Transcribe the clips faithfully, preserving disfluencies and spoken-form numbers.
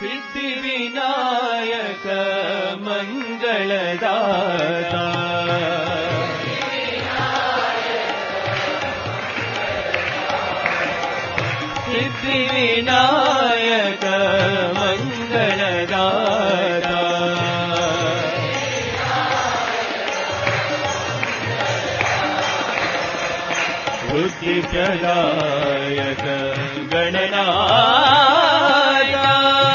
सिद्धि विनायक मंगलदाता सिद्धि विनायक मंगलदाता बुद्धि प्रदायक गणनायक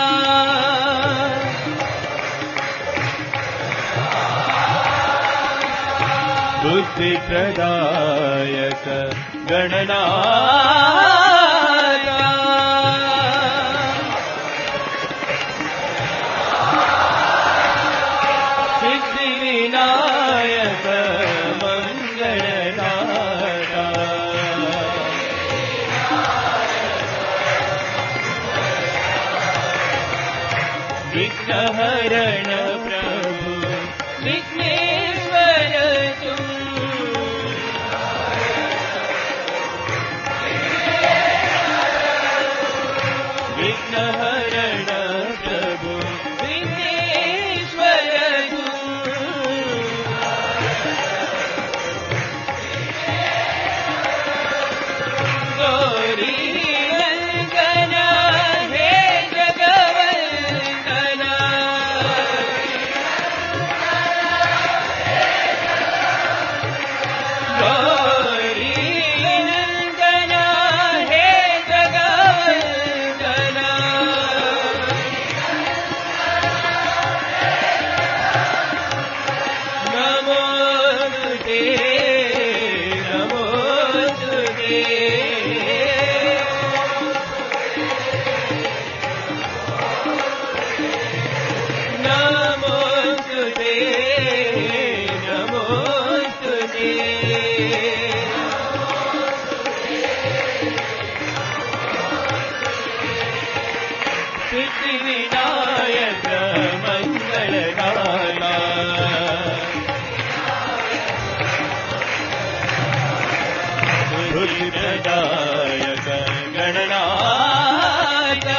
बुद्धि प्रदायक गणनायक सिद्धि विनायक मंगलदाता विघ्नहरण प्रभु विघ्नेश्वर तुम विघ्नहरण प्रभु विघ्नेश्वर तुम गौरी सिद्धि विनायक मंगलदाता बुद्धि प्रदायक गणनायक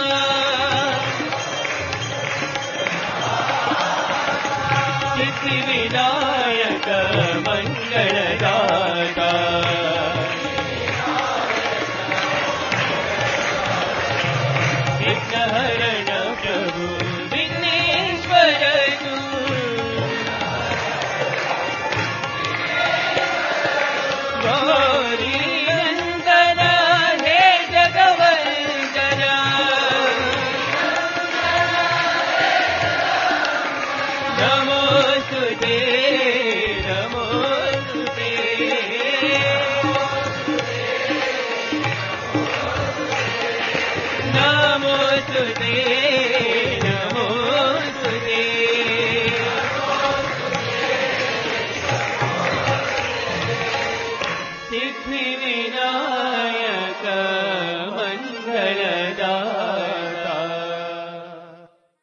सिद्धि विनायक मंगलदाता विघ्नहरण प्रभु विघ्नेश्वर गौरी नंदन हे जगवंदना नमोस्तुते नमोस्तुते नमोस्तुते नमोस्तुते सिद्धि विनायक